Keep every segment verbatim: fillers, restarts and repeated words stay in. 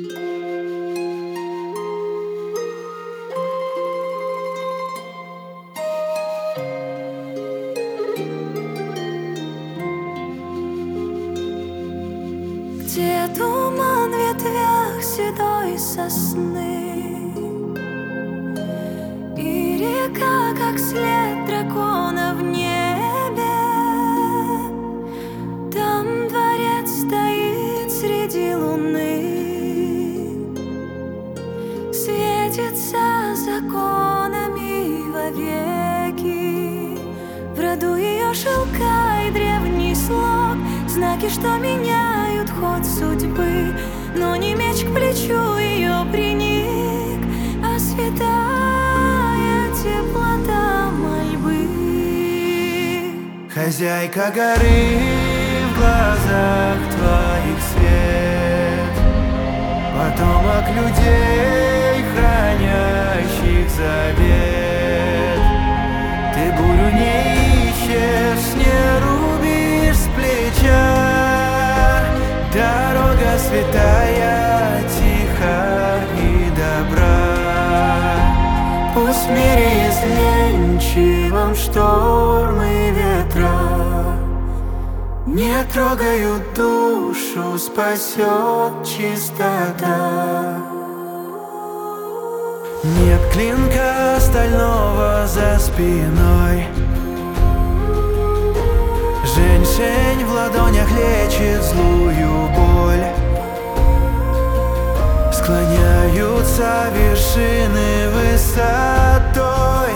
Где туман в ветвях седой сосны, и река, как след дракона в небе. Там дворец стоит среди луны, светится законами вовеки. В роду ее шелка и древний слог, знаки, что меняют ход судьбы. Но не меч к плечу ее приник, а святая теплота мольбы. Хозяйка горы, в глазах твоих свет, потомок людей, хранящих завет. Ты бурю не ищешь, не рубишь с плеча. Дорога святая, тиха и добра. Пусть в мире изменчивом штормы и ветра не трогают душу, спасет чистота. Нет клинка стального за спиной, женьшень в ладонях лечит злую боль. Склоняются вершины высотой,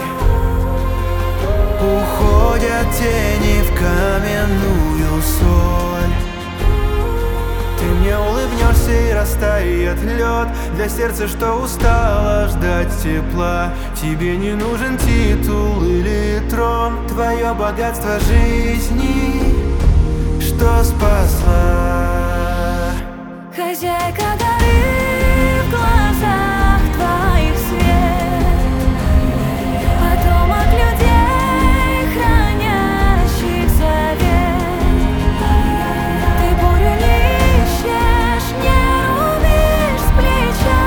уходят тени в каменную соль. Ты мне улыбнешься и растает лед для сердца, что устало ждать тепла. Тебе не нужен титул или трон, твое богатство жизни, что спасла. Хозяйка горы, в глазах твоих свет, потомок людей, хранящих завет. Ты бурю не ищешь, не рубишь с плеча.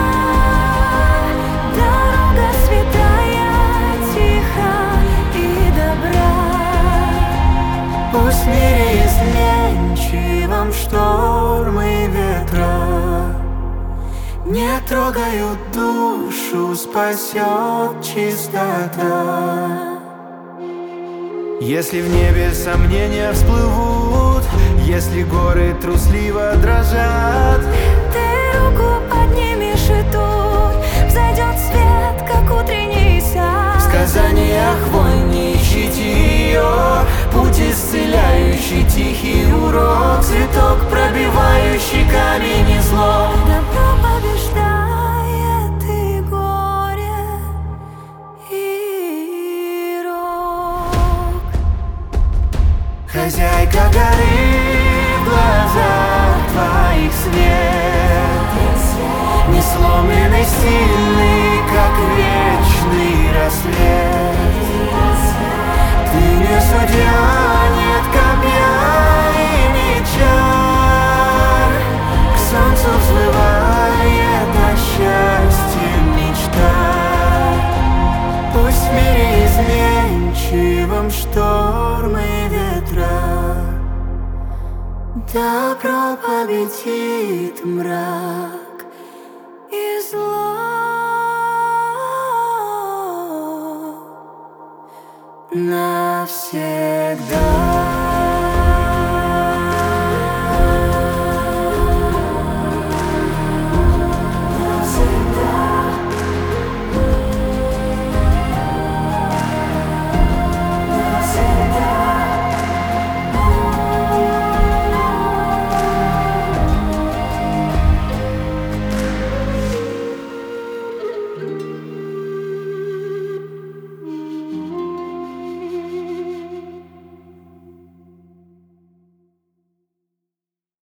Дорога святая, тиха и добра. Пусть в мире изменчивом штормы и ветра не трогают душу, спасет чистота. Если в небе сомнения всплывут, если горы трусливо дрожат, ты руку поднимешь, и тут взойдет свет, как утренний сад. в сказаниях вон не ищите ее, путь исцеляющий, тихий урок, цветок, пробивающий камень и зло. Добро побеждает и горе, и рок. Хозяйка горы, в глазах твоих свет, не сломленный, сильный, как вечный рассвет. Ты не судья, нет копья и меча, к солнцу взлывает о счастье мечта. Пусть в мире изменчивом штормы и ветра добро победит мрак.